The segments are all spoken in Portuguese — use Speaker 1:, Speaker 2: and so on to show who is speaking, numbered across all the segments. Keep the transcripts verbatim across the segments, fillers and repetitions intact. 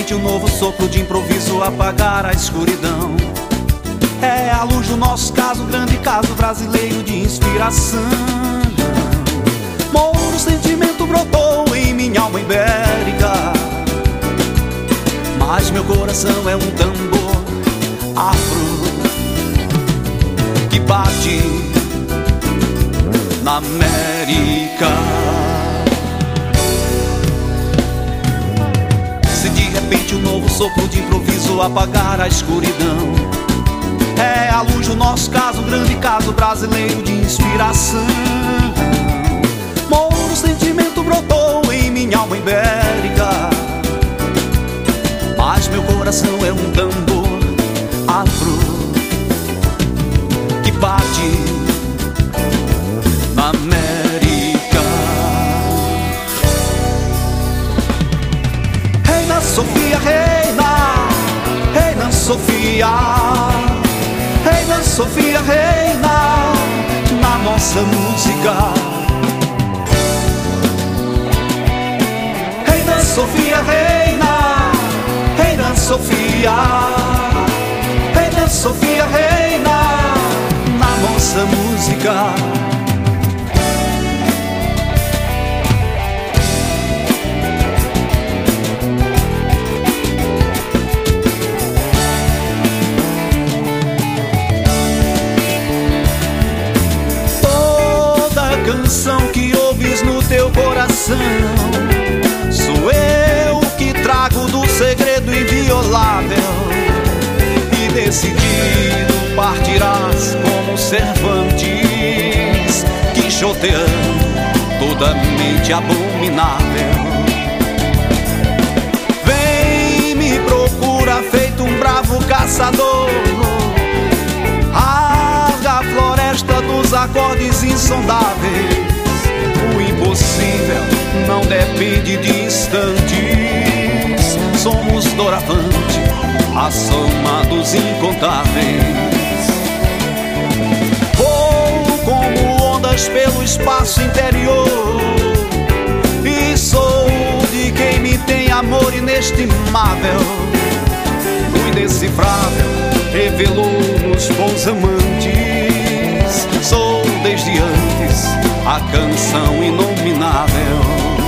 Speaker 1: repente um novo sopro de improviso apagar a escuridão. É a luz do nosso caso, grande caso brasileiro de inspiração. Mouro sentimento brotou em minha alma ibérica, mas meu coração é um tambor afro que bate na América. Se de repente um novo sopro de improviso apagar a escuridão, é a luz do nosso caso, grande caso brasileiro de inspiração. Mouro sentimento brotou em minha alma ibérica, mas meu coração é um tambor afro que bate na América. Reina Sofia, reina, reina Sofia, reina Sofia, reina na nossa música. Reina Sofia, reina, reina Sofia, reina Sofia, reina na nossa música. Canção que ouves no teu coração, sou eu que trago do segredo inviolável, e decidido partirás como Cervantes, quixoteando toda mente abominável. Vem, me procura feito um bravo caçador, rasga a floresta dos acordes insondáveis. O impossível não depende de instantes, somos doravante a soma dos incontáveis. Vou como ondas pelo espaço interior, e sou de quem me tem amor inestimável. O indecifrável revelou nos bons amantes, sou desde antes a canção inominável.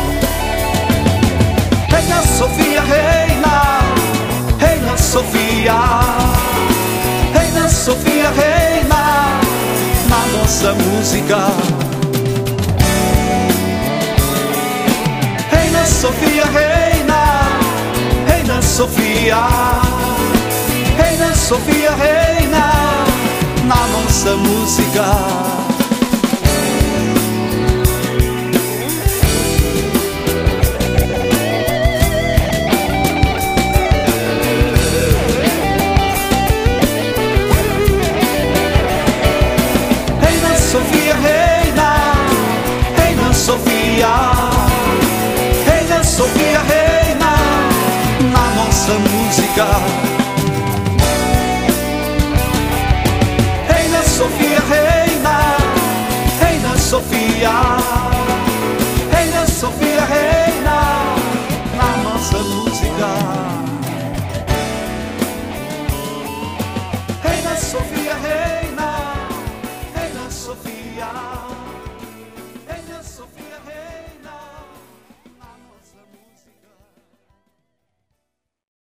Speaker 1: Reina Sofia, reina, reina Sofia, reina Sofia, reina na nossa música. Reina Sofia, reina, reina Sofia, reina Sofia, reina na nossa música. Reina Sofia, reina, reina Sofia, reina Sofia, reina na nossa música.